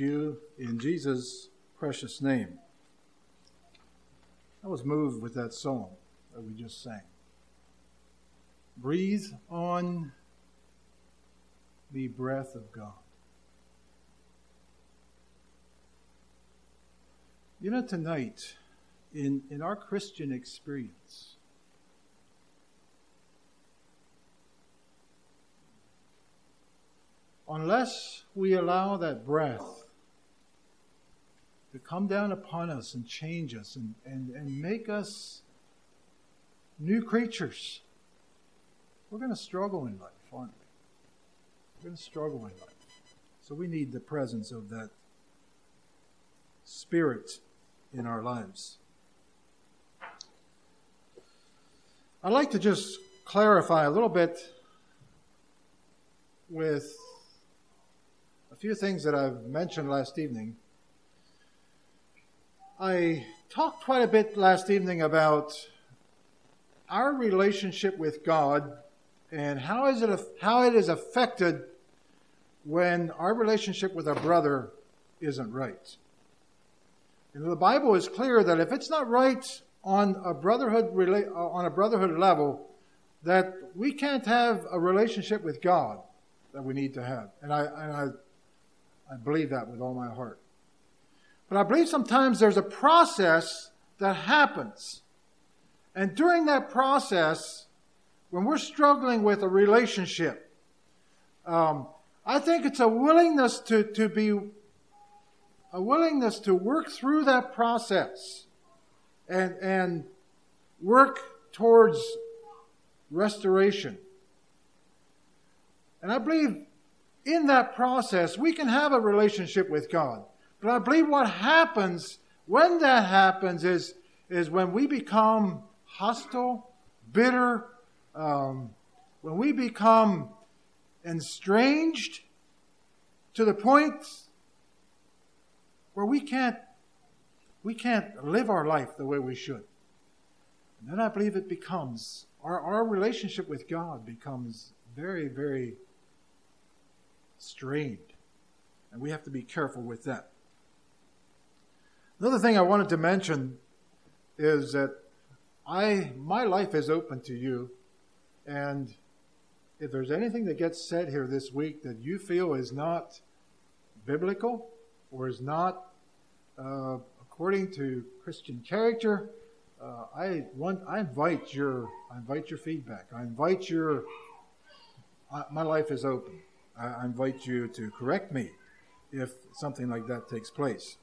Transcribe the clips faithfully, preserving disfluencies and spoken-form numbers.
you in Jesus' precious name. I was moved with that song that we just sang. Breathe on the breath of God. You know, tonight, in, in our Christian experience, unless we allow that breath to come down upon us and change us and, and, and make us new creatures, we're going to struggle in life, aren't we? We're going to struggle in life. So we need the presence of that Spirit in our lives. I'd like to just clarify a little bit with a few things that I've mentioned last evening. I talked quite a bit last evening about our relationship with God and how is it how it is affected when our relationship with our brother isn't right. You know, the Bible is clear that if it's not right on a brotherhood on a brotherhood level, that we can't have a relationship with God that we need to have. And I and I I believe that with all my heart. But I believe sometimes there's a process that happens. And during that process, when we're struggling with a relationship, um, I think it's a willingness to, to be, a willingness to work through that process and, and work towards restoration. And I believe in that process, we can have a relationship with God. But I believe what happens when that happens is, is when we become hostile, bitter, um, when we become estranged to the point where we can't, we can't live our life the way we should. And then I believe it becomes, our, our relationship with God becomes very, very strained. And we have to be careful with that. Another thing I wanted to mention is that I my life is open to you, and if there's anything that gets said here this week that you feel is not biblical or is not uh, according to Christian character, uh, I want I invite your I invite your feedback. I invite your uh, my life is open. I, I invite you to correct me if something like that takes place.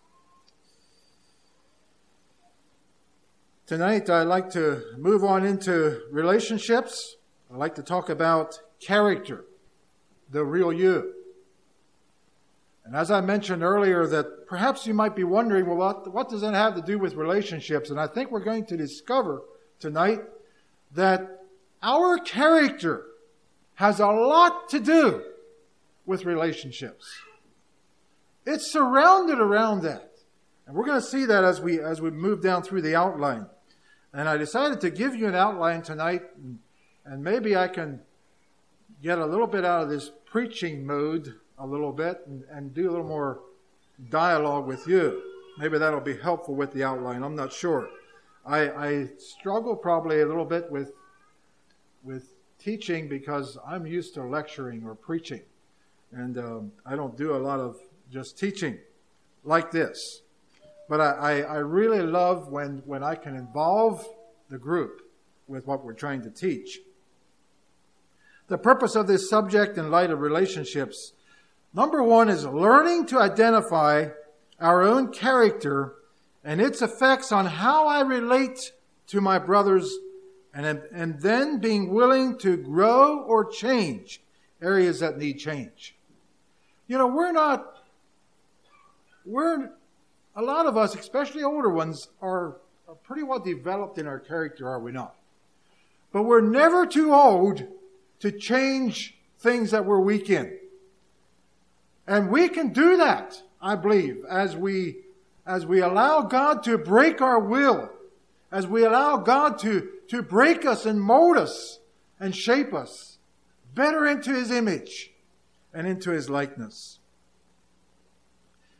Tonight, I'd like to move on into relationships. I'd like to talk about character, the real you. And as I mentioned earlier, that perhaps you might be wondering, well, what, what does that have to do with relationships? And I think we're going to discover tonight that our character has a lot to do with relationships. It's surrounded around that. And we're going to see that as we as we move down through the outline. And I decided to give you an outline tonight, and, and maybe I can get a little bit out of this preaching mode a little bit and, and do a little more dialogue with you. Maybe that'll be helpful with the outline. I'm not sure. I, I struggle probably a little bit with, with teaching because I'm used to lecturing or preaching. And um, I don't do a lot of just teaching like this. But I, I, I really love when, when I can involve the group with what we're trying to teach. The purpose of this subject in light of relationships, number one, is learning to identify our own character and its effects on how I relate to my brothers, and, and then being willing to grow or change areas that need change. You know, we're not, we're, a lot of us, especially older ones, are, are pretty well developed in our character, are we not? But we're never too old to change things that we're weak in. And we can do that, I believe, as we, as we allow God to break our will, as we allow God to, to break us and mold us and shape us better into His image and into His likeness.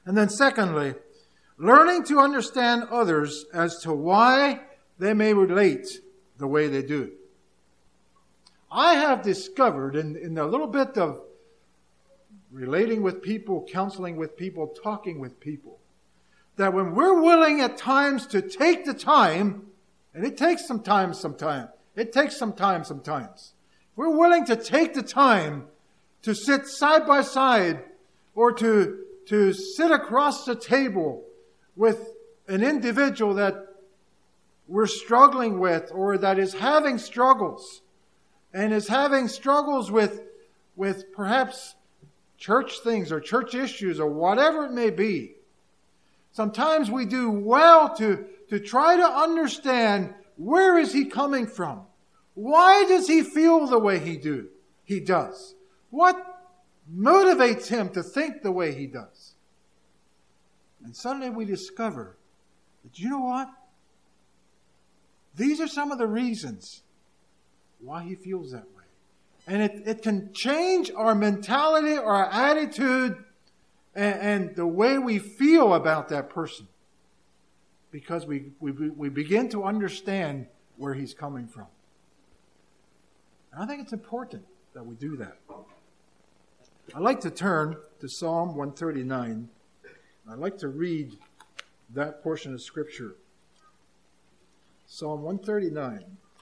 And then secondly, learning to understand others as to why they may relate the way they do. I have discovered in, in a little bit of relating with people, counseling with people, talking with people, that when we're willing at times to take the time, and it takes some time sometimes, it takes some time sometimes. We're willing to take the time to sit side by side or to, to sit across the table with an individual that we're struggling with or that is having struggles and is having struggles with, with perhaps church things or church issues or whatever it may be. Sometimes we do well to, to try to understand where is he coming from? Why does he feel the way he do? He does. What motivates him to think the way he does? And suddenly we discover that, you know what? These are some of the reasons why he feels that way. And it, it can change our mentality, our attitude, and, and the way we feel about that person. Because we, we, we begin to understand where he's coming from. And I think it's important that we do that. I'd like to turn to Psalm one thirty-nine. I'd like to read that portion of Scripture. Psalm one thirty-nine.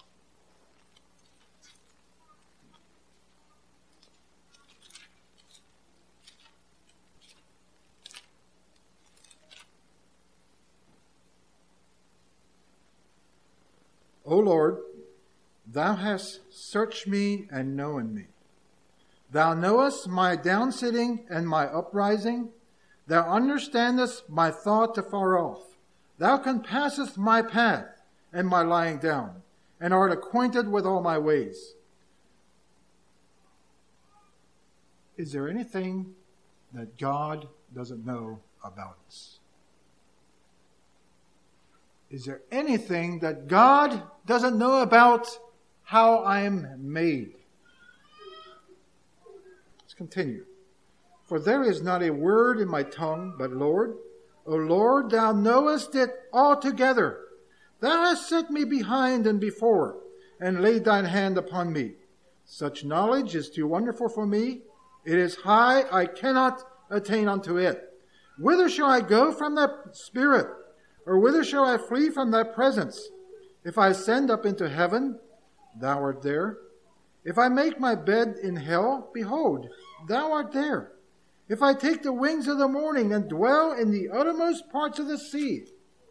O Lord, Thou hast searched me and known me. Thou knowest my downsitting and my uprising. Thou understandest my thought afar off. Thou compassest my path and my lying down, and art acquainted with all my ways. Is there anything that God doesn't know about us? Is there anything that God doesn't know about how I am made? Let's continue. For there is not a word in my tongue, but Lord, O Lord, Thou knowest it altogether. Thou hast set me behind and before, and laid Thine hand upon me. Such knowledge is too wonderful for me. It is high, I cannot attain unto it. Whither shall I go from Thy Spirit? Or whither shall I flee from Thy presence? If I ascend up into heaven, Thou art there. If I make my bed in hell, behold, Thou art there. If I take the wings of the morning and dwell in the uttermost parts of the sea,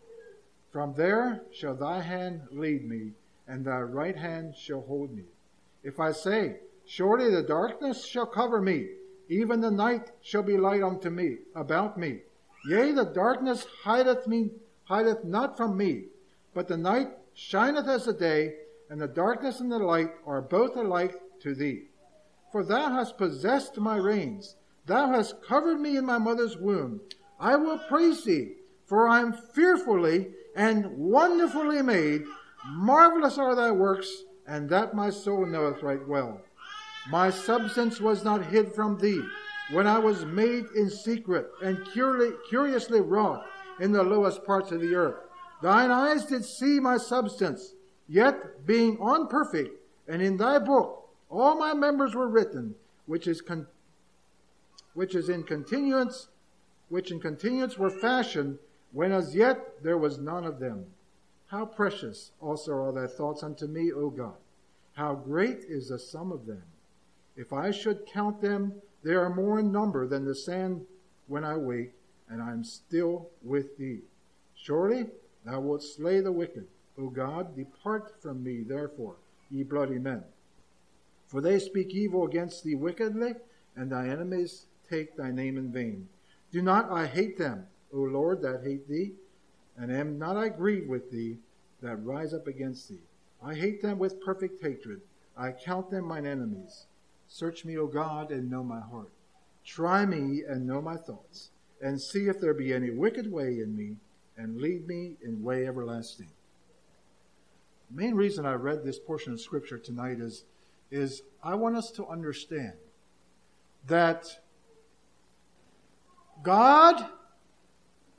from there shall Thy hand lead me, and Thy right hand shall hold me. If I say, surely the darkness shall cover me, even the night shall be light unto me, about me. Yea, the darkness hideth me, hideth not from me, but the night shineth as the day, and the darkness and the light are both alike to Thee. For Thou hast possessed my reins. Thou hast covered me in my mother's womb. I will praise Thee, for I am fearfully and wonderfully made. Marvelous are Thy works, and that my soul knoweth right well. My substance was not hid from Thee, when I was made in secret and curiously wrought in the lowest parts of the earth. Thine eyes did see my substance, yet being unperfect, and in Thy book all my members were written, which is con- which is in continuance, which in continuance were fashioned, when as yet there was none of them. How precious also are Thy thoughts unto me, O God! How great is the sum of them! If I should count them, they are more in number than the sand when I wake, and I am still with Thee. Surely Thou wilt slay the wicked. O God, depart from me, therefore, ye bloody men. For they speak evil against Thee wickedly, and Thy enemies take Thy name in vain. Do not I hate them, O Lord, that hate Thee? And am not I grieved with Thee that rise up against Thee? I hate them with perfect hatred. I count them mine enemies. Search me, O God, and know my heart. Try me and know my thoughts, and see if there be any wicked way in me, and lead me in way everlasting. The main reason I read this portion of Scripture tonight is, is I want us to understand that God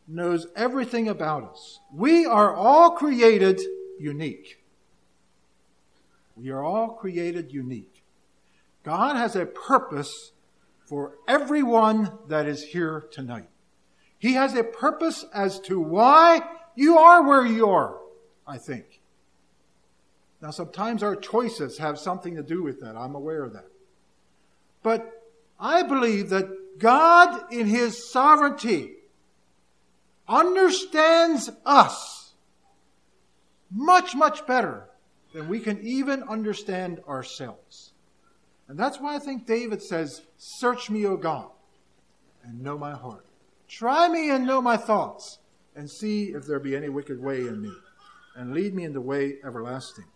knows everything about us. We are all created unique. We are all created unique. God has a purpose for everyone that is here tonight. He has a purpose as to why you are where you are, I think. Now, sometimes our choices have something to do with that. I'm aware of that. But I believe that God, in His sovereignty, understands us much, much better than we can even understand ourselves. And that's why I think David says, "Search me, O God, and know my heart. Try me and know my thoughts, and see if there be any wicked way in me, and lead me in the way everlasting."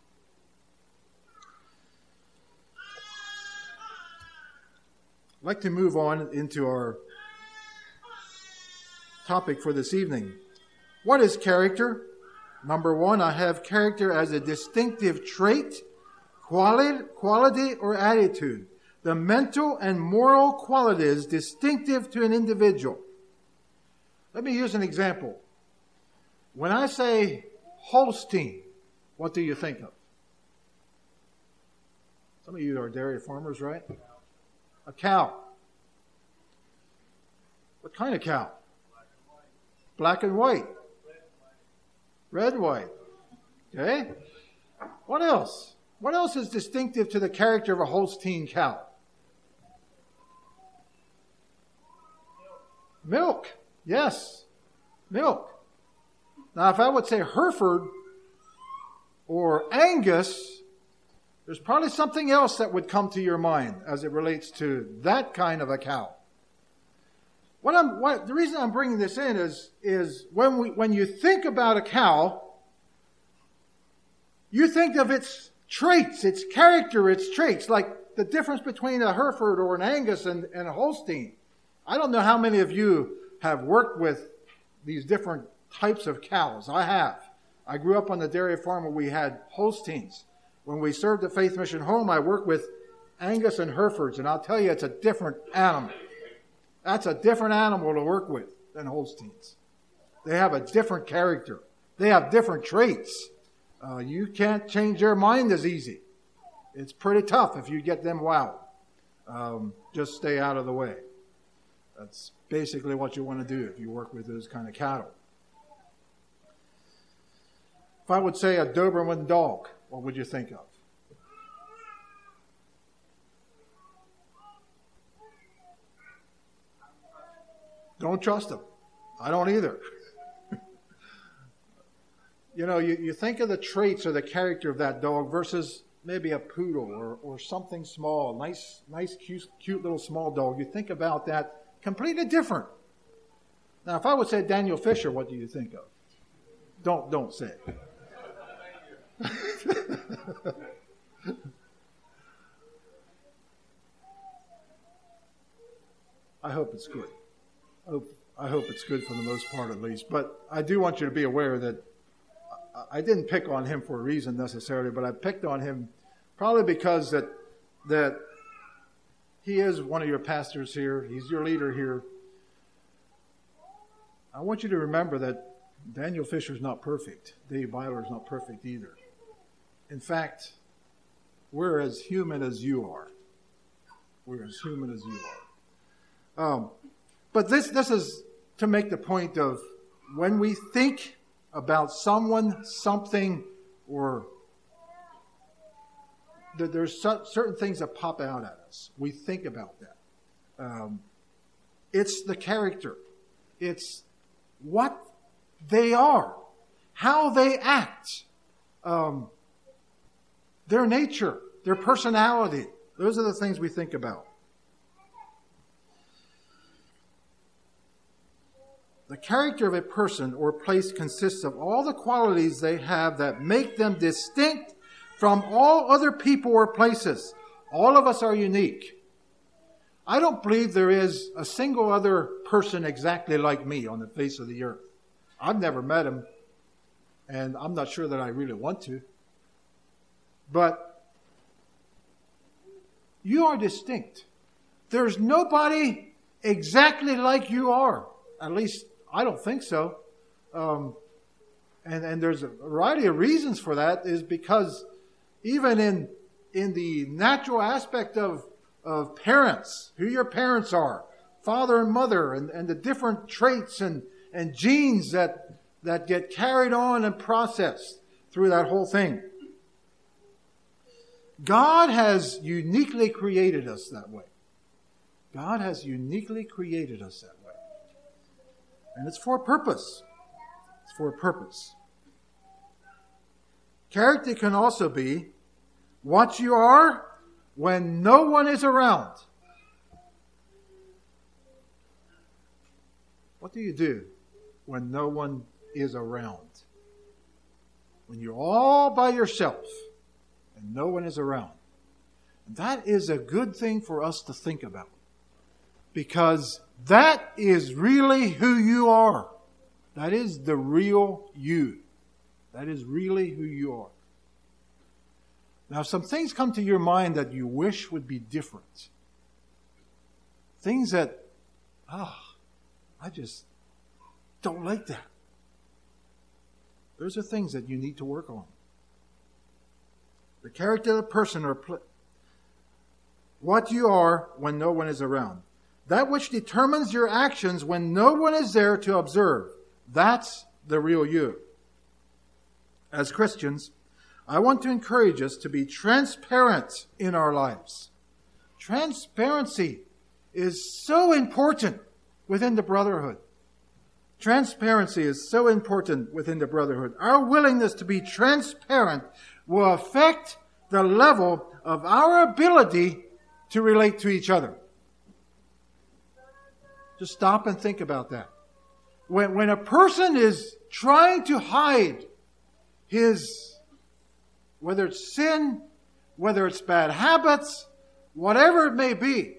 I'd like to move on into our topic for this evening. What is character? Number one, I have character as a distinctive trait, quality, quality or attitude. The mental and moral qualities distinctive to an individual. Let me use an example. When I say Holstein, what do you think of? Some of you are dairy farmers, right? A cow. What kind of cow? Black and white. Red and white. Okay? What else? What else is distinctive to the character of a Holstein cow? Milk. Yes. Milk. Now, if I would say Hereford or Angus, there's probably something else that would come to your mind as it relates to that kind of a cow. What I'm, what, the reason I'm bringing this in is, is when we, when you think about a cow, you think of its traits, its character, its traits, like the difference between a Hereford or an Angus and, and a Holstein. I don't know how many of you have worked with these different types of cows. I have. I grew up on the dairy farm where we had Holsteins. When we served at Faith Mission Home, I worked with Angus and Herefords, and I'll tell you, it's a different animal. That's a different animal to work with than Holsteins. They have a different character. They have different traits. Uh, you can't change their mind as easy. It's pretty tough if you get them wowed. Um, just stay out of the way. That's basically what you want to do if you work with those kind of cattle. If I would say a Doberman dog, what would you think of? Don't trust them. I don't either. You know, you, you think of the traits or the character of that dog versus maybe a poodle or, or something small, nice, nice, cute, cute little small dog. You think about that completely different. Now, if I would say Daniel Fisher, what do you think of? Don't, don't say it. I hope it's good. I hope, I hope it's good for the most part at least. But I do want you to be aware that I didn't pick on him for a reason necessarily, but I picked on him probably because that that he is one of your pastors here. He's your leader here. I want you to remember that Daniel Fisher's not perfect. Dave Byler's not perfect either. In fact, we're as human as you are. We're as human as you are. Um, but this this is to make the point of when we think about someone, something, or that there's certain things that pop out at us. We think about that. Um, it's the character. It's what they are, how they act, um, their nature, their personality. Those are the things we think about. The character of a person or place consists of all the qualities they have that make them distinct from all other people or places. All of us are unique. I don't believe there is a single other person exactly like me on the face of the earth. I've never met him, and I'm not sure that I really want to. But you are distinct. There's nobody exactly like you are. At least I don't think so. Um, and, and there's a variety of reasons for that, is because even in in the natural aspect of, of parents, who your parents are, father and mother, and, and the different traits and, and genes that, that get carried on and processed through that whole thing. God has uniquely created us that way. God has uniquely created us that way. And it's for a purpose. It's for a purpose. Character can also be what you are when no one is around. What do you do when no one is around? When you're all by yourself and no one is around. And that is a good thing for us to think about. Because that is really who you are. That is the real you. That is really who you are. Now, some things come to your mind that you wish would be different. Things that, ah, oh, I just don't like that. Those are things that you need to work on. The character of the person, or pl- what you are when no one is around. That which determines your actions when no one is there to observe. That's the real you. As Christians, I want to encourage us to be transparent in our lives. Transparency is so important within the brotherhood. Transparency is so important within the brotherhood. Our willingness to be transparent will affect the level of our ability to relate to each other. Just stop and think about that. When, when a person is trying to hide his, whether it's sin, whether it's bad habits, whatever it may be,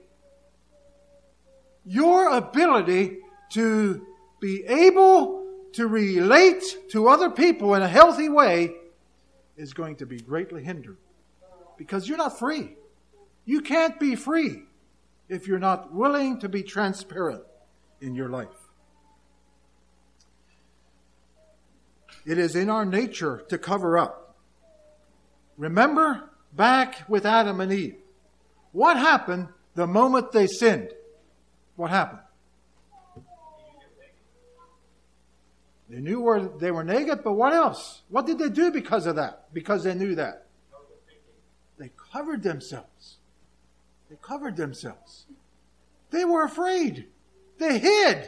your ability to be able to relate to other people in a healthy way is going to be greatly hindered. Because you're not free. You can't be free if you're not willing to be transparent in your life. It is in our nature to cover up. Remember back with Adam and Eve. What happened the moment they sinned? What happened? They knew where they were naked, but what else? What did they do because of that? Because they knew that. They covered themselves. They covered themselves. They were afraid. They hid.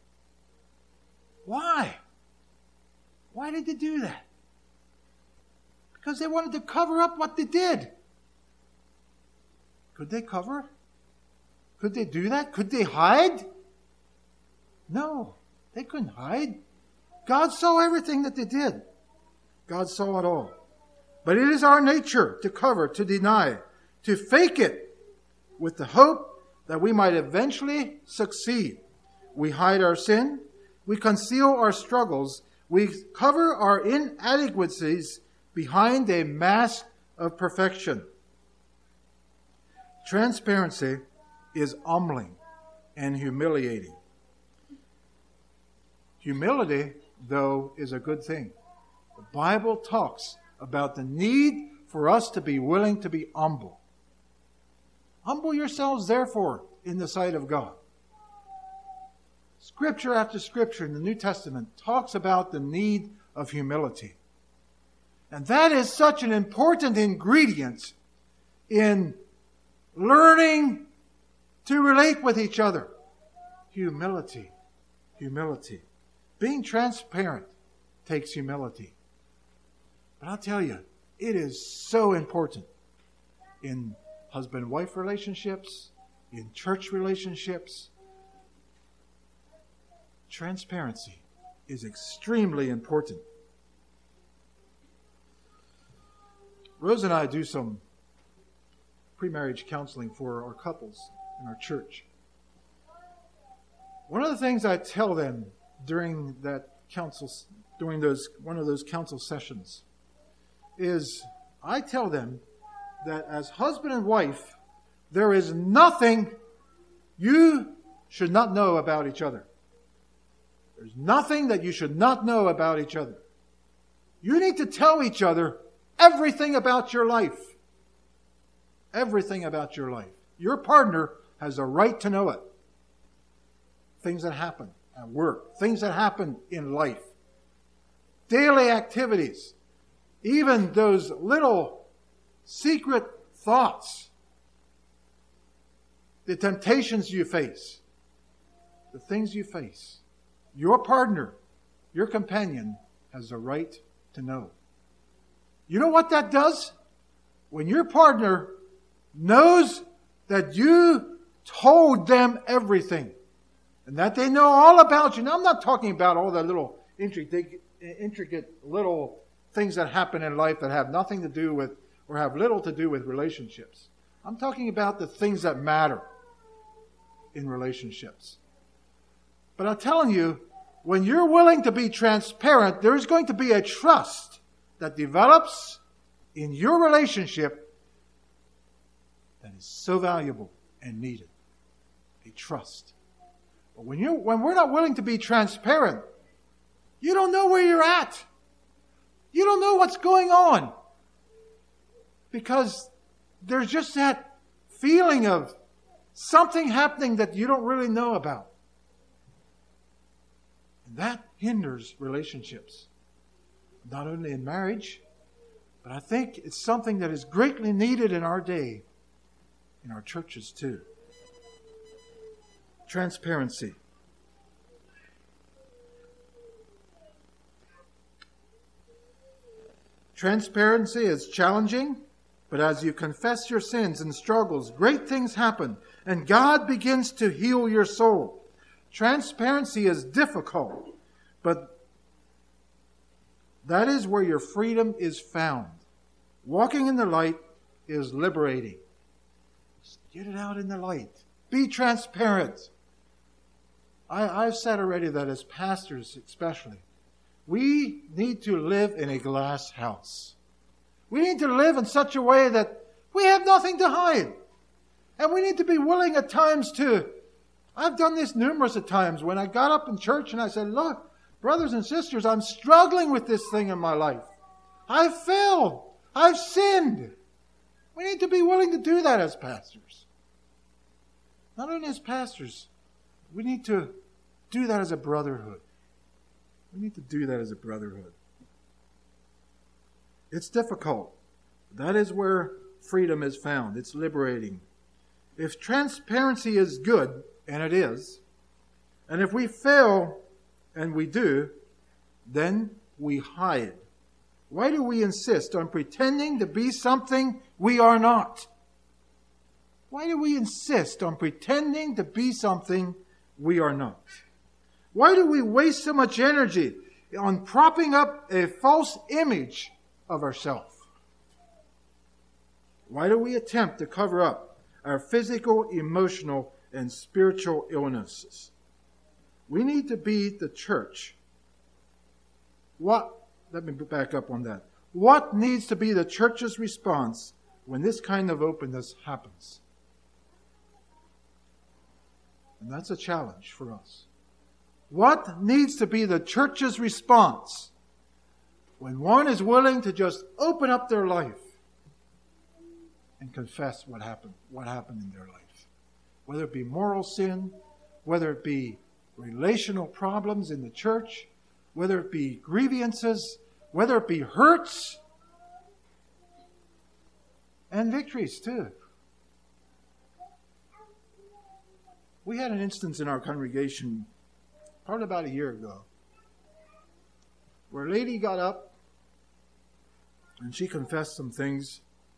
Why? Why did they do that? Because they wanted to cover up what they did. Could they cover? Could they do that? Could they hide? No, they couldn't hide. God saw everything that they did. God saw it all. But it is our nature to cover, to deny, to fake it with the hope that we might eventually succeed. We hide our sin. We conceal our struggles. We cover our inadequacies behind a mask of perfection. Transparency is humbling and humiliating. Humility, though, is a good thing. The Bible talks about the need for us to be willing to be humble. Humble yourselves, therefore, in the sight of God. Scripture after scripture in the New Testament talks about the need of humility. And that is such an important ingredient in learning to relate with each other. Humility. Humility. Being transparent takes humility. But I'll tell you, it is so important in husband-wife relationships, in church relationships. Transparency is extremely important. Rose and I do some pre-marriage counseling for our couples in our church. One of the things I tell them during that counsel, during those one of those counsel sessions, is I tell them that as husband and wife, there is nothing you should not know about each other. There's nothing that you should not know about each other. You need to tell each other everything about your life. Everything about your life. Your partner has a right to know it. Things that happen at work, things that happen in life, daily activities, even those little secret thoughts, the temptations you face, the things you face. Your partner, your companion, has a right to know. You know what that does? When your partner knows that you told them everything and that they know all about you. Now, I'm not talking about all the little intricate, intricate little things that happen in life that have nothing to do with or have little to do with relationships. I'm talking about the things that matter in relationships. But I'm telling you, when you're willing to be transparent, there's going to be a trust that develops in your relationship that is so valuable and needed. A trust. But when you when we're not willing to be transparent, you don't know where you're at. You don't know what's going on. Because there's just that feeling of something happening that you don't really know about. And that hinders relationships. Not only in marriage, but I think it's something that is greatly needed in our day, in our churches too. Transparency. Transparency is challenging, but as you confess your sins and struggles, great things happen, and God begins to heal your soul. Transparency is difficult, but that is where your freedom is found. Walking in the light is liberating. Just get it out in the light. Be transparent. I, I've said already that as pastors especially, we need to live in a glass house. We need to live in such a way that we have nothing to hide. And we need to be willing at times to, I've done this numerous of times when I got up in church and I said, look, brothers and sisters, I'm struggling with this thing in my life. I've failed. I've sinned. We need to be willing to do that as pastors. Not only as pastors, we need to do that as a brotherhood. We need to do that as a brotherhood. It's difficult. That is where freedom is found. It's liberating. If transparency is good, and it is, and if we fail, and we do, then we hide. Why do we insist on pretending to be something we are not? Why do we insist on pretending to be something we are not? Why do we waste so much energy on propping up a false image of ourselves? Why do we attempt to cover up our physical, emotional, and spiritual illnesses? We need to be the church. What, let me back up on that. What needs to be the church's response when this kind of openness happens? And that's a challenge for us. What needs to be the church's response when one is willing to just open up their life and confess what happened, what happened in their life? Whether it be moral sin, whether it be relational problems in the church, whether it be grievances, whether it be hurts, and victories too. We had an instance in our congregation probably about a year ago where a lady got up and she confessed some things.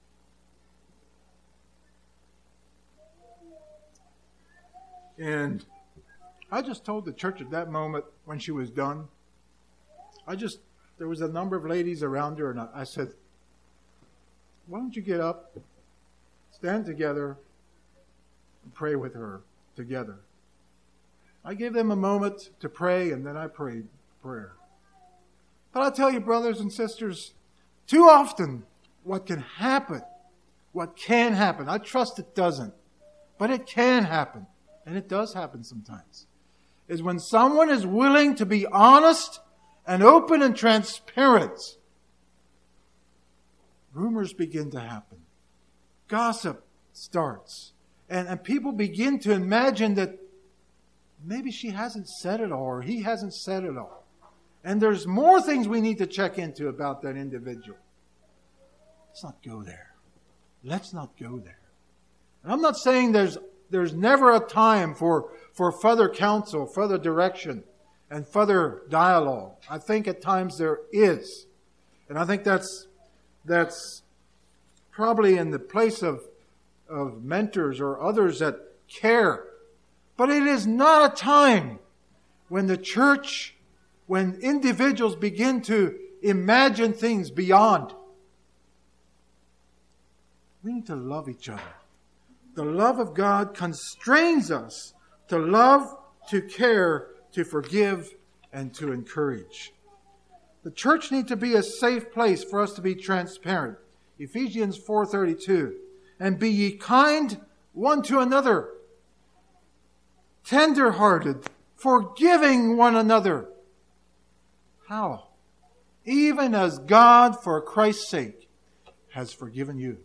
And I just told the church at that moment when she was done, I just, there was a number of ladies around her and I, I said, why don't you get up, stand together, and pray with her together. I gave them a moment to pray and then I prayed prayer. But I'll tell you, brothers and sisters, too often what can happen, what can happen, I trust it doesn't, but it can happen, and it does happen sometimes, is when someone is willing to be honest and open and transparent. Rumors begin to happen. Gossip starts. And, and people begin to imagine that maybe she hasn't said it all or he hasn't said it all. And there's more things we need to check into about that individual. Let's not go there. Let's not go there. And I'm not saying there's there's never a time for, for further counsel, further direction, and further dialogue. I think at times there is. And I think that's that's probably in the place of, of mentors or others that care. But it is not a time when the church, when individuals begin to imagine things beyond. We need to love each other. The love of God constrains us to love, to care, to forgive, and to encourage. The church needs to be a safe place for us to be transparent. Ephesians four thirty-two. And be ye kind one to another, tender-hearted, forgiving one another. How? Even as God, for Christ's sake, has forgiven you.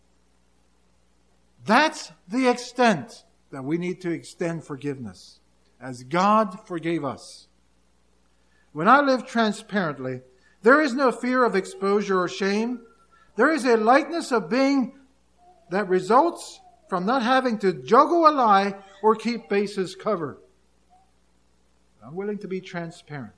That's the extent that we need to extend forgiveness, as God forgave us. When I live transparently, there is no fear of exposure or shame. There is a lightness of being that results from not having to juggle a lie or keep bases covered. I'm willing to be transparent.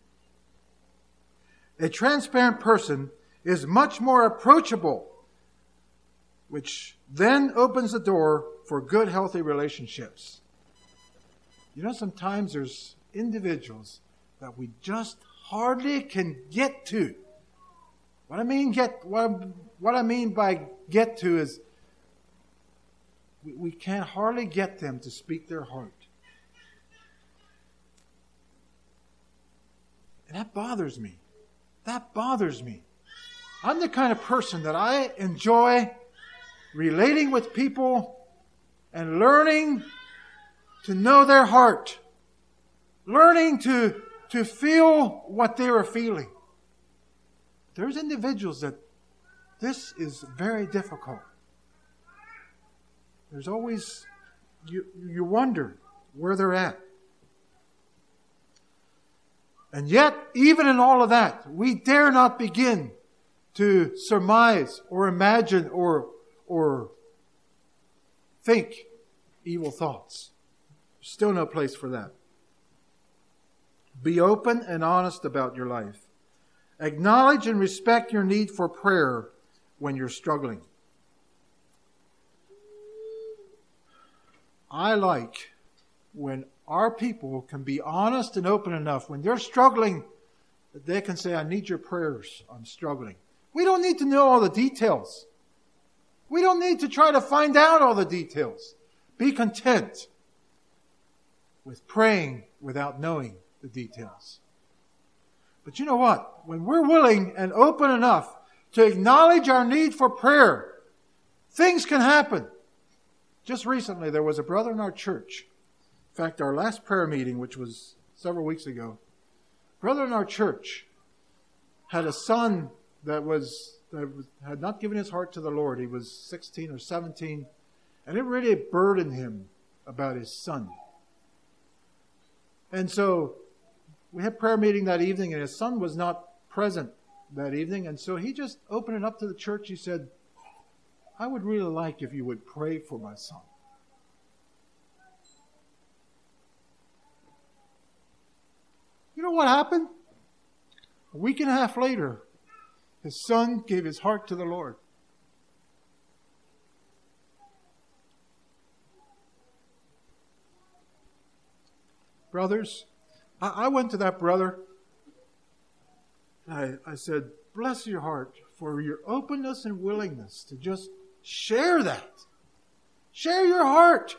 A transparent person is much more approachable, which then opens the door for good, healthy relationships. You know, sometimes there's individuals that we just hardly can get to. What I mean get what, what I mean by get to is we, we can't hardly get them to speak their heart. And that bothers me. That bothers me. I'm the kind of person that I enjoy relating with people and learning to know their heart. Learning to, to feel what they are feeling. There's individuals that this is very difficult. There's always, you, you wonder where they're at. And yet, even in all of that, we dare not begin to surmise or imagine or, or think evil thoughts. There's still no place for that. Be open and honest about your life. Acknowledge and respect your need for prayer when you're struggling. I like when our people can be honest and open enough when they're struggling that they can say, I need your prayers. I'm struggling. We don't need to know all the details. We don't need to try to find out all the details. Be content with praying without knowing the details. But you know what? When we're willing and open enough to acknowledge our need for prayer, things can happen. Just recently, there was a brother in our church. In fact, our last prayer meeting, which was several weeks ago, brother in our church had a son that was that was, had not given his heart to the Lord. He was sixteen or seventeen, and it really burdened him about his son. And so we had prayer meeting that evening, and his son was not present that evening, and so he just opened it up to the church. He said, I would really like if you would pray for my son. You know what happened? A week and a half later, his son gave his heart to the Lord. Brothers, I, I went to that brother. I, I said, bless your heart for your openness and willingness to just share that. Share your heart.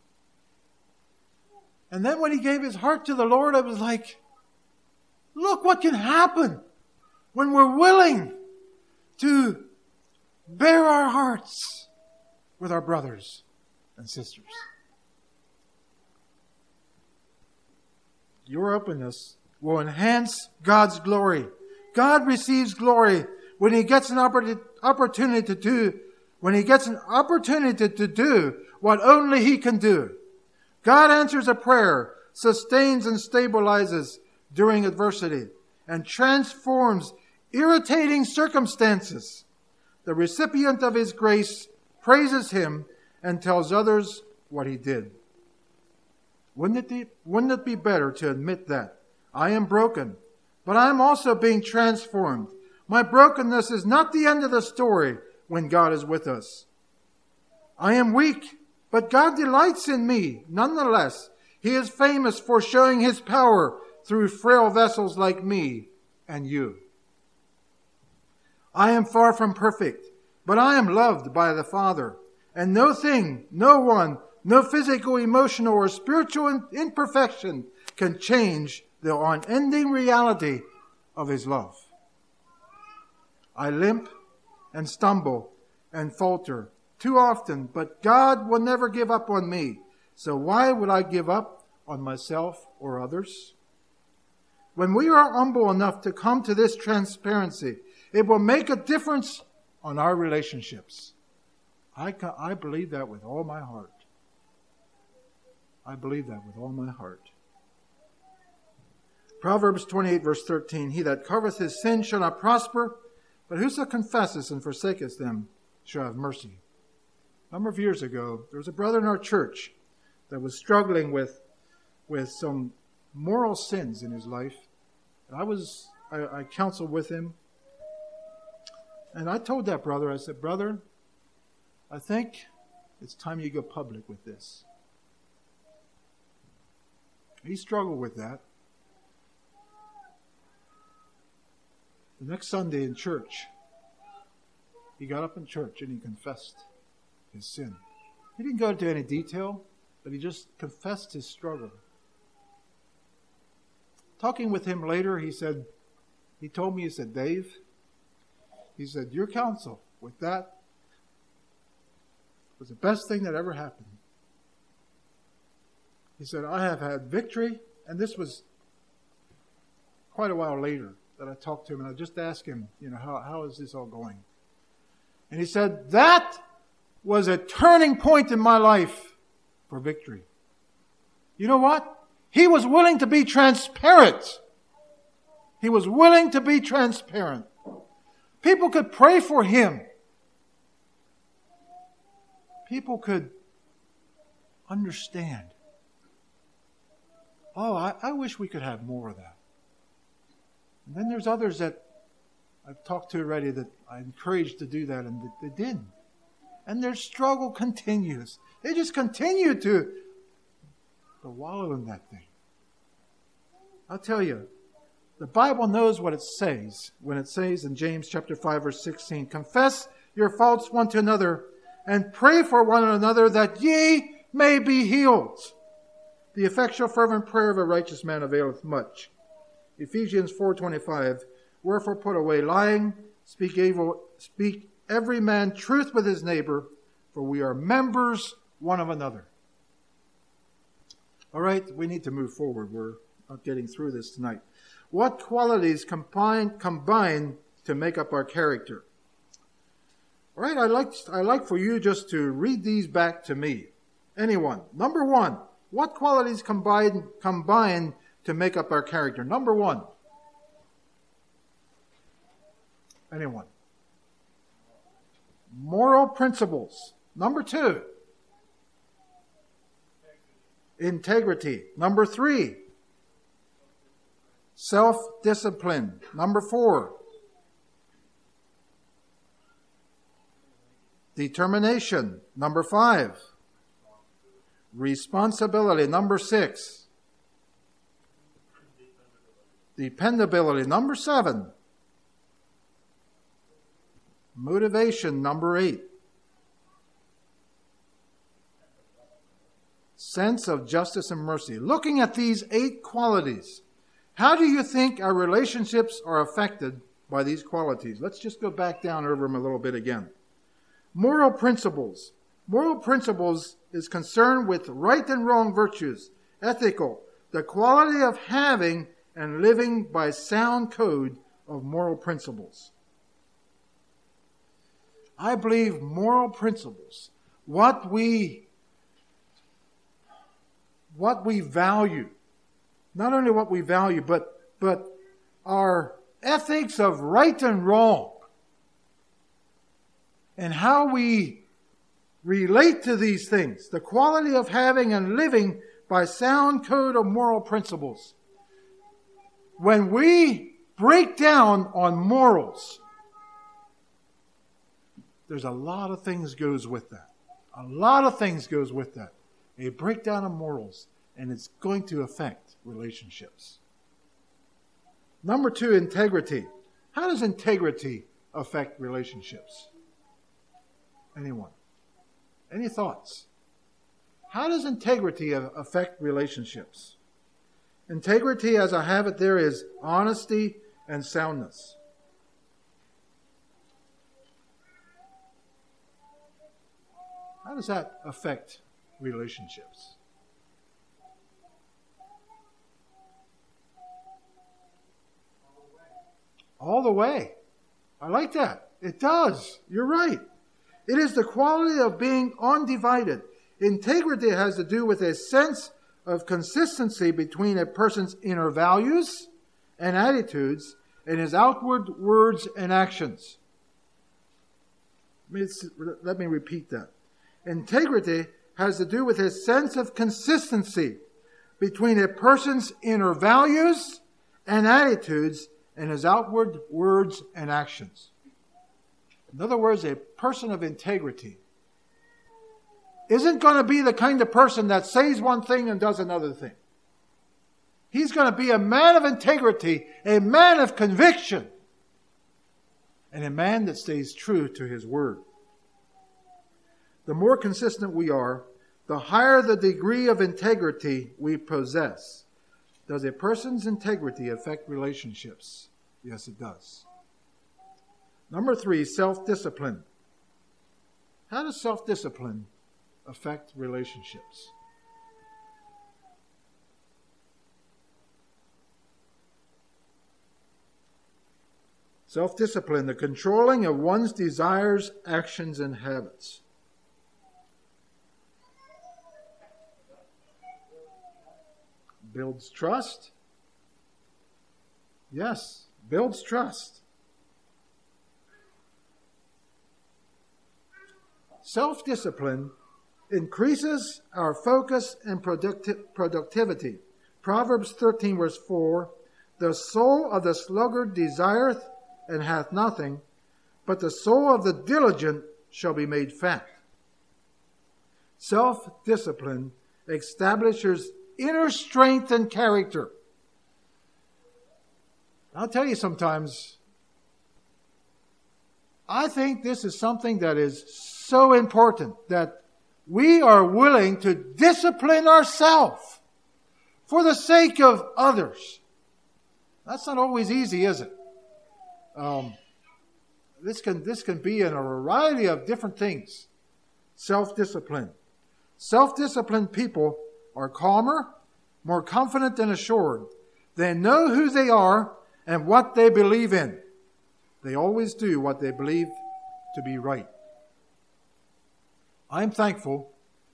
And then when he gave his heart to the Lord, I was like, look what can happen when we're willing to bare our hearts with our brothers and sisters. your openness will enhance God's glory. God receives glory when he gets an opportunity to do, when he gets an opportunity to do what only he can do. God answers a prayer, sustains and stabilizes during adversity, and transforms irritating circumstances. The recipient of his grace praises him and tells others what he did. Wouldn't it be, wouldn't it be better to admit that? I am broken, but I am also being transformed. My brokenness is not the end of the story when God is with us. I am weak, but God delights in me. Nonetheless, he is famous for showing his power through frail vessels like me and you. I am far from perfect, but I am loved by the Father. And no thing, no one, no physical, emotional, or spiritual imperfection can change the unending reality of his love. I limp and stumble and falter too often, but God will never give up on me. So why would I give up on myself or others? When we are humble enough to come to this transparency, it will make a difference on our relationships. I, I believe that with all my heart. I believe that with all my heart. Proverbs twenty-eight, verse thirteen, he that covereth his sin shall not prosper, but whoso confesseth and forsaketh them shall have mercy. A number of years ago, there was a brother in our church that was struggling with, with some moral sins in his life. I was, I, I counseled with him. And I told that brother, I said, brother, I think it's time you go public with this. He struggled with that. The next Sunday in church, he got up in church and he confessed his sin. He didn't go into any detail, but he just confessed his struggle. Talking with him later, he said, he told me, he said, Dave, he said, your counsel with that was the best thing that ever happened. He said, I have had victory, and this was quite a while later that I talked to him, and I just asked him, you know, how, how is this all going? And he said, that was a turning point in my life for victory. You know what? He was willing to be transparent. He was willing to be transparent. People could pray for him. People could understand. Oh, I, I wish we could have more of that. And then there's others that I've talked to already that I encouraged to do that, and they didn't. And their struggle continues. They just continue to, to wallow in that thing. I'll tell you, the Bible knows what it says when it says in James chapter five, verse sixteen, confess your faults one to another and pray for one another that ye may be healed. The effectual fervent prayer of a righteous man availeth much. Ephesians four twenty-five, wherefore put away lying, speak evil, speak every man truth with his neighbor, for we are members one of another. All right, we need to move forward. We're not getting through this tonight. What qualities combine, combine to make up our character? All right, I'd like, I'd like for you just to read these back to me. Anyone? Number one, what qualities combine, combine to make up our character? Number one. Anyone? Moral principles. Number two. Integrity. Number three. Self-discipline. Number four. Determination. Number five. Responsibility. Number six. Dependability. Number seven. Motivation. Number eight. Sense of justice and mercy. Looking at these eight qualities, how do you think our relationships are affected by these qualities? Let's just go back down over them a little bit again. Moral principles. Moral principles is concerned with right and wrong virtues, ethical, the quality of having and living by sound code of moral principles. I believe moral principles, what we, what we value, not only what we value, but, but our ethics of right and wrong, and how we relate to these things, the quality of having and living by sound code of moral principles. When we break down on morals, there's a lot of things goes with that. A lot of things goes with that. A breakdown of morals, and it's going to affect relationships. Number two, integrity. How does integrity affect relationships? Anyone? Any thoughts? How does integrity affect relationships? Integrity, as I have it there, is honesty and soundness. How does that affect relationships? All the way. I like that. It does. You're right. It is the quality of being undivided. Integrity has to do with a sense of consistency between a person's inner values and attitudes and his outward words and actions. Let me repeat that. Integrity has to do with a sense of consistency between a person's inner values and attitudes and his outward words and actions. In other words, a person of integrity isn't going to be the kind of person that says one thing and does another thing. He's going to be a man of integrity, a man of conviction, and a man that stays true to his word. The more consistent we are, the higher the degree of integrity we possess. Does a person's integrity affect relationships? Yes, it does. Number three, self-discipline. How does self-discipline affect relationships? Self-discipline, the controlling of one's desires, actions, and habits. Builds trust. Yes, builds trust. Self-discipline increases our focus and producti- productivity. Proverbs thirteen verse four, the soul of the sluggard desireth and hath nothing, but the soul of the diligent shall be made fat. Self-discipline establishes inner strength and character. I'll tell you sometimes, I think this is something that is so important that we are willing to discipline ourselves for the sake of others. That's not always easy, is it? Um, this can this can be in a variety of different things. Self-discipline. Self-disciplined people are calmer, more confident and assured. They know who they are and what they believe in. They always do what they believe to be right. I'm thankful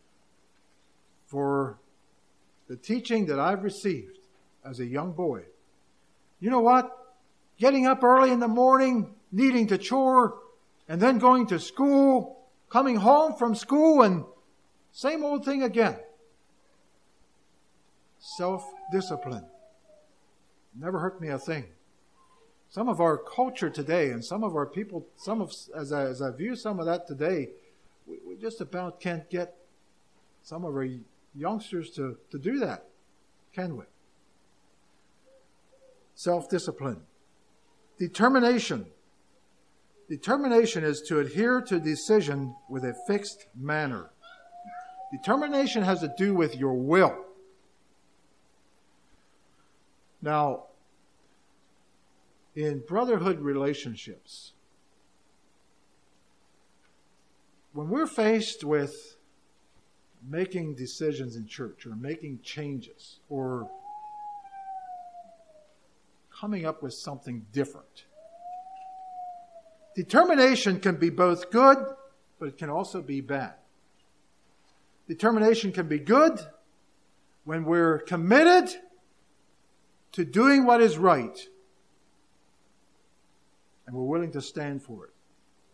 for the teaching that I've received as a young boy. You know what? Getting up early in the morning, needing to chore, and then going to school, coming home from school, and same old thing again. Self-discipline. Never hurt me a thing. Some of our culture today, and some of our people, some of as I, as I view some of that today, we, we just about can't get some of our youngsters to, to do that, can we? Self-discipline. Determination. Determination is to adhere to decision with a fixed manner. Determination has to do with your will. Now, in brotherhood relationships, when we're faced with making decisions in church or making changes or coming up with something different. Determination can be both good, but it can also be bad. Determination can be good when we're committed to doing what is right and we're willing to stand for it.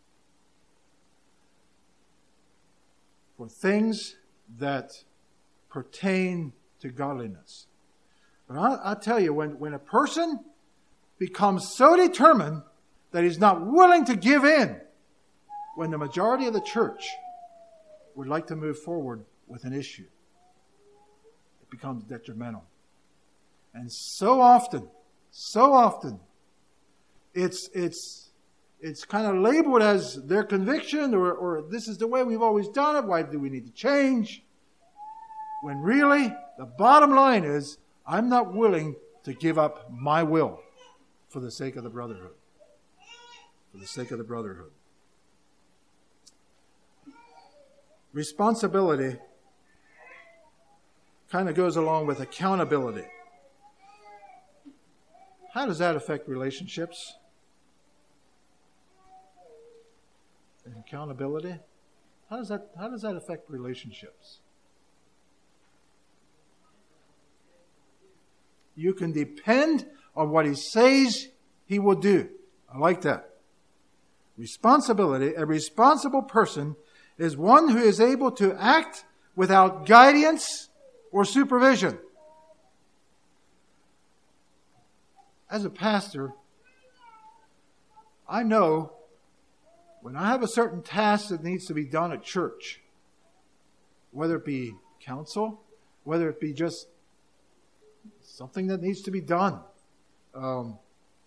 For things that pertain to godliness. But I, I tell you, when, when a person becomes so determined that he's not willing to give in, when the majority of the church would like to move forward with an issue, it becomes detrimental. And so often, so often, it's it's it's kind of labeled as their conviction, or, or this is the way we've always done it. Why do we need to change? When really, the bottom line is, I'm not willing to give up my will for the sake of the brotherhood. For the sake of the brotherhood. Responsibility kind of goes along with accountability. How does that affect relationships? And accountability? How does that, how does that affect relationships? You can depend on what he says he will do. I like that. Responsibility. A responsible person is one who is able to act without guidance or supervision. As a pastor, I know when I have a certain task that needs to be done at church, whether it be counsel, whether it be just something that needs to be done, um,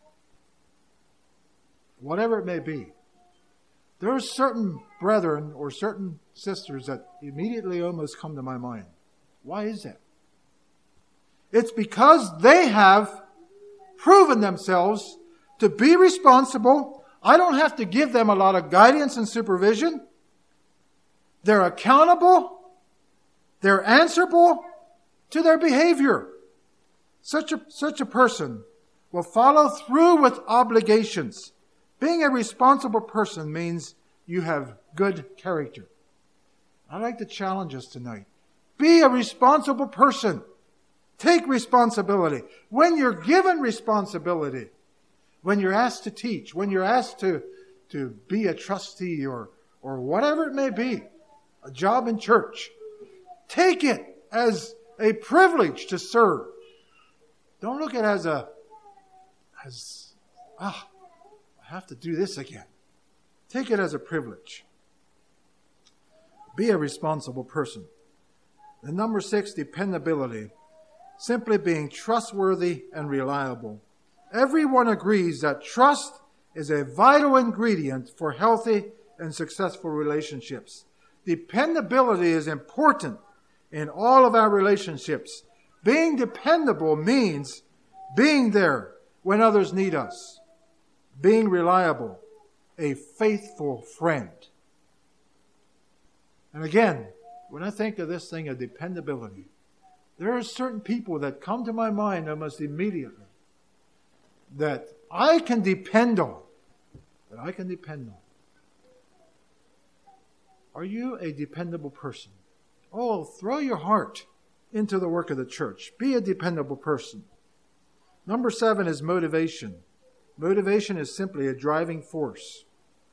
whatever it may be, there are certain brethren or certain sisters that immediately almost come to my mind. Why is that? It's because they have proven themselves to be responsible. I don't have to give them a lot of guidance and supervision. They're accountable. They're answerable to their behavior. Such a, such a person will follow through with obligations. Being a responsible person means you have good character. I'd like to challenge us tonight. Be a responsible person. Take responsibility. When you're given responsibility, when you're asked to teach, when you're asked to, to be a trustee or, or whatever it may be, a job in church, take it as a privilege to serve. Don't look at it as a, as, ah, I have to do this again. Take it as a privilege. Be a responsible person. And number six, dependability. Simply being trustworthy and reliable. Everyone agrees that trust is a vital ingredient for healthy and successful relationships. Dependability is important in all of our relationships. Being dependable means being there when others need us. Being reliable, a faithful friend. And again, when I think of this thing of dependability, there are certain people that come to my mind almost immediately that I can depend on. That I can depend on. Are you a dependable person? Oh, throw your heart into the work of the church. Be a dependable person. Number seven is motivation. Motivation is simply a driving force.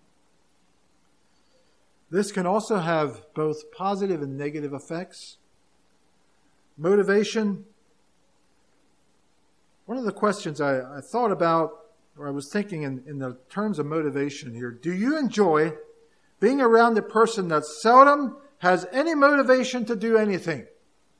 This can also have both positive and negative effects. Motivation. One of the questions I, I thought about, or I was thinking in, in the terms of motivation here, do you enjoy being around a person that seldom has any motivation to do anything?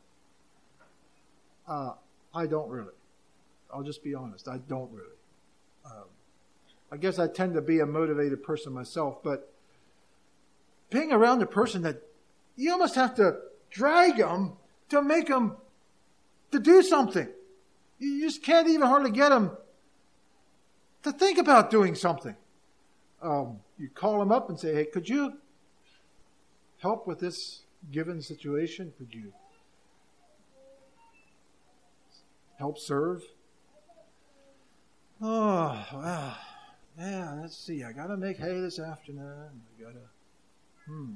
Uh, I don't really. I'll just be honest. I don't really. Um, I guess I tend to be a motivated person myself, but being around a person that you almost have to drag them to make them to do something. You just can't even hardly get them to think about doing something. Um, you call them up and say, hey, could you help with this given situation? Could you help serve? Oh, well, yeah, let's see. I got to make hay this afternoon. I got to, hmm.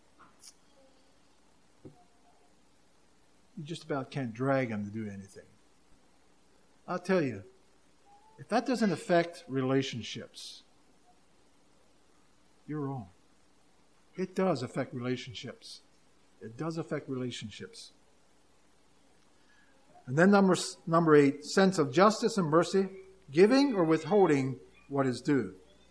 You just about can't drag them to do anything. I'll tell you, if that doesn't affect relationships, you're wrong. It does affect relationships. It does affect relationships. And then number, number eight, sense of justice and mercy, giving or withholding what is due.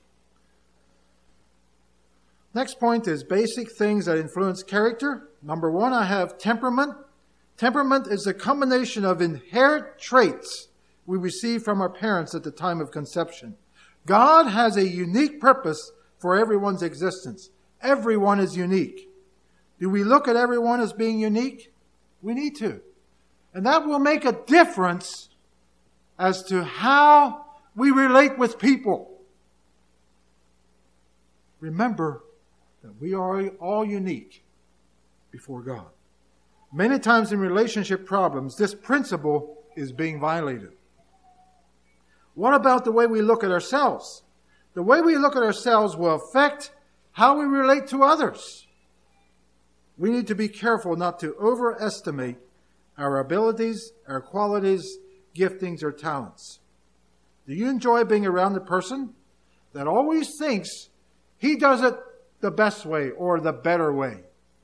Next point is basic things that influence character. Number one, I have temperament. Temperament is a combination of inherent traits we receive from our parents at the time of conception. God has a unique purpose for everyone's existence. Everyone is unique. Do we look at everyone as being unique? We need to. And that will make a difference as to how we relate with people. Remember that we are all unique before God. Many times in relationship problems, this principle is being violated. What about the way we look at ourselves? The way we look at ourselves will affect how we relate to others. We need to be careful not to overestimate our abilities, our qualities, giftings, or talents. Do you enjoy being around a person that always thinks he does it the best way or the better way?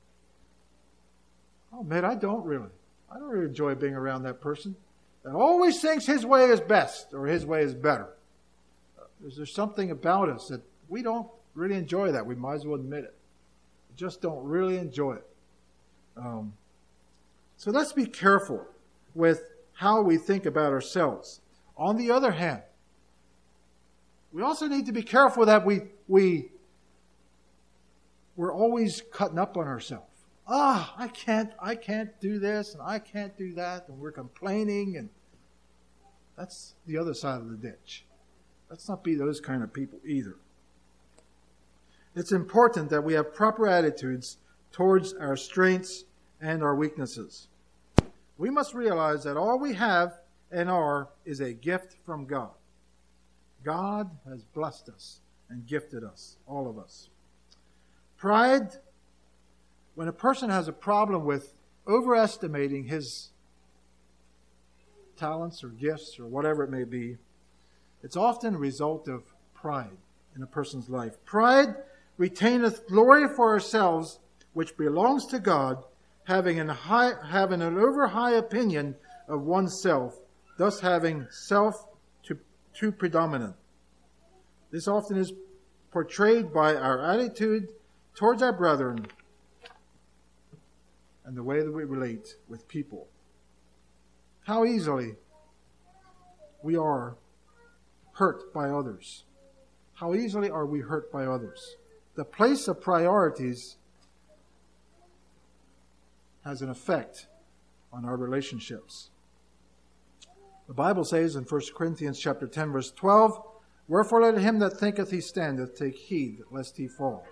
Oh, man, I don't really. I don't really enjoy being around that person that always thinks his way is best or his way is better. Is there something about us that we don't really enjoy that? We might as well admit it. We just don't really enjoy it. Um, so let's be careful with how we think about ourselves. On the other hand, we also need to be careful that we, we, we're always cutting up on ourselves. Ah, I can't, I can't do this and I can't do that, and we're complaining, and that's the other side of the ditch. Let's not be those kind of people either. It's important that we have proper attitudes towards our strengths and our weaknesses. We must realize that all we have and are is a gift from God. God has blessed us and gifted us, all of us. Pride, when a person has a problem with overestimating his talents or gifts or whatever it may be, it's often a result of pride in a person's life. Pride retaineth glory for ourselves, which belongs to God, having an, high, having an over high opinion of oneself, thus having self to, too predominant. This often is portrayed by our attitude towards our brethren and the way that we relate with people. How easily we are hurt by others. How easily are we hurt by others? The place of priorities has an effect on our relationships. The Bible says in First Corinthians chapter ten, verse twelve, "Wherefore let him that thinketh he standeth take heed lest he fall."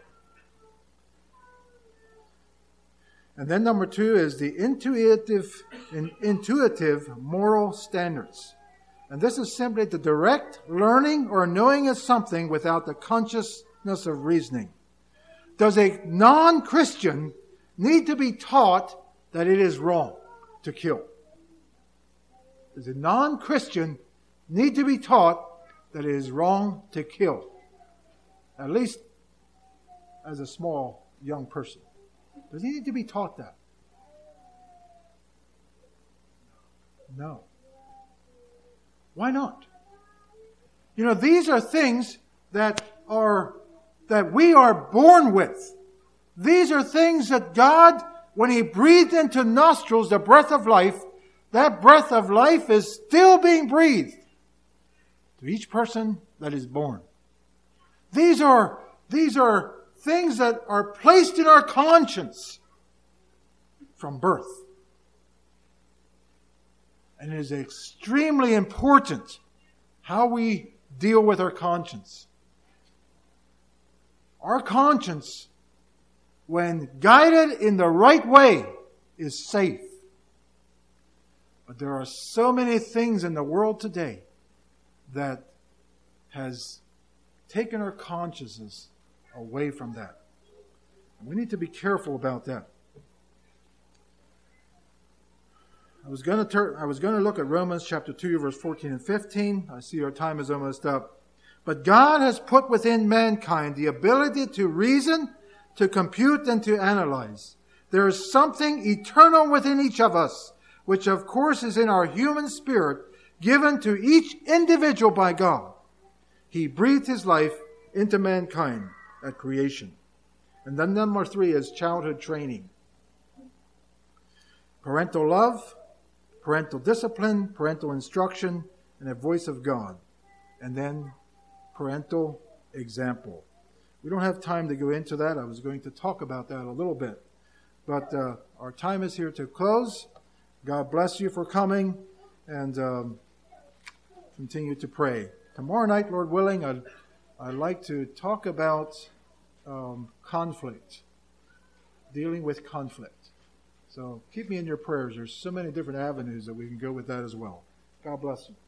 And then number two is the intuitive, intuitive moral standards. And this is simply the direct learning or knowing of something without the consciousness of reasoning. Does a non-Christian need to be taught that it is wrong to kill? Does a non-Christian need to be taught that it is wrong to kill? At least as a small young person. Does he need to be taught that? No. Why not? You know, these are things that are that we are born with. These are things that God, when He breathed into nostrils the breath of life, that breath of life is still being breathed to each person that is born. These are, these are things that are placed in our conscience from birth. And it is extremely important how we deal with our conscience. Our conscience, when guided in the right way, is safe. But there are so many things in the world today that has taken our consciousness away from that. And we need to be careful about that. I was going to turn, I was going to look at Romans chapter two, verse fourteen and fifteen. I see our time is almost up. But God has put within mankind the ability to reason, to compute, and to analyze. There is something eternal within each of us, which of course is in our human spirit, given to each individual by God. He breathed his life into mankind at creation. And then number three is childhood training. Parental love, parental discipline, parental instruction, and a voice of God. And then parental example. We don't have time to go into that. I was going to talk about that a little bit. But uh, our time is here to close. God bless you for coming, and um, continue to pray. Tomorrow night, Lord willing, I'd, I'd like to talk about um, conflict, dealing with conflict. So keep me in your prayers. There's so many different avenues that we can go with that as well. God bless you.